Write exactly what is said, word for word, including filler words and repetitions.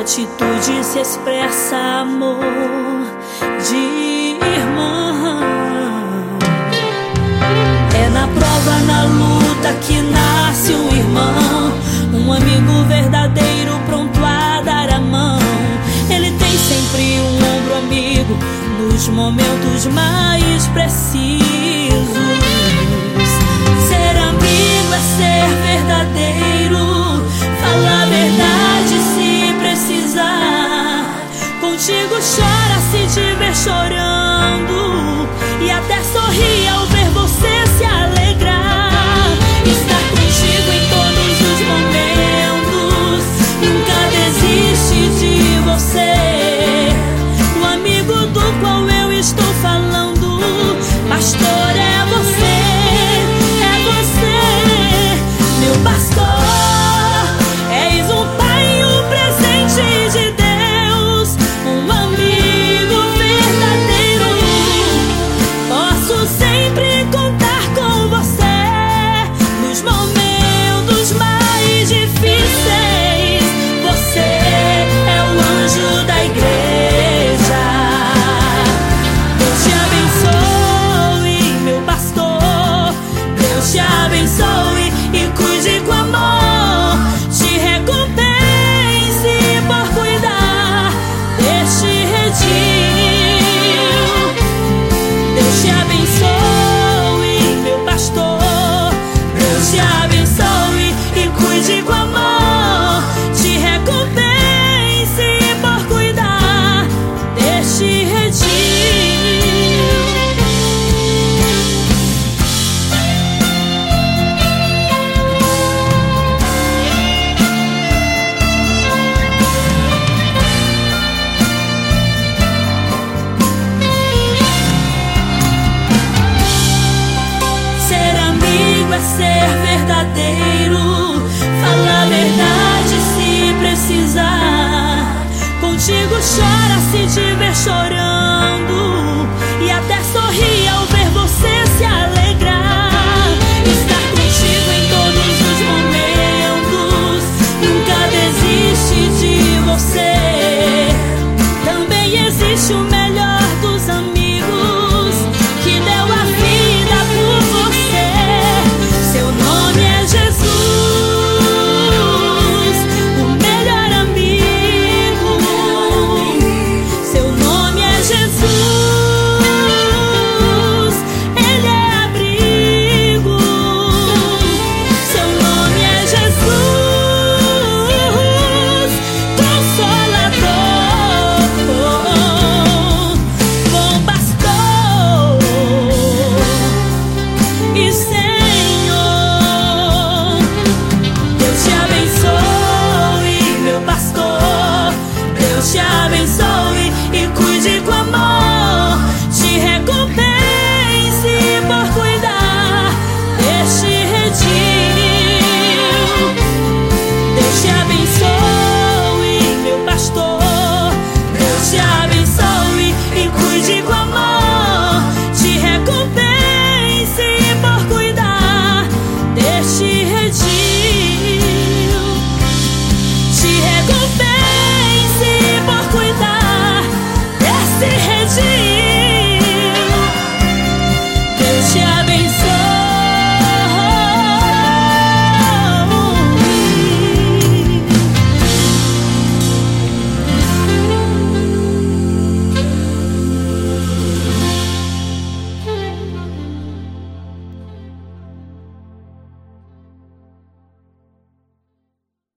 atitude se expressa amor de irmã. É na prova, na luta que nasce um irmão, um amigo verdadeiro pronto a dar a mão. Ele tem sempre um ombro amigo nos momentos mais precisos. Ser amigo é ser verdadeiro, falar a verdade se precisar. Contigo chora se tiver chorando, e até sorri ao ver você se alegrar. Estar contigo em todos os momentos, nunca desiste de você. O amigo do qual eu estou falando, pastor, é você, é você, meu pastor. És um pai, um presente de Deus, um amigo verdadeiro. Posso sempre contar com você nos momentos mais difíceis. Você é o anjo da igreja. Deus te abençoe, meu pastor. Deus te abençoe e cuide com amor. Te recompense por cuidar deste redil. Deus te abençoe, meu pastor. Deus te abençoe e cuide com amor. Te recompense por cuidar deste redil. Ser amigo é ser verdadeiro, falar a verdade se precisar. Contigo chora se tiver chorando, e até sorri ao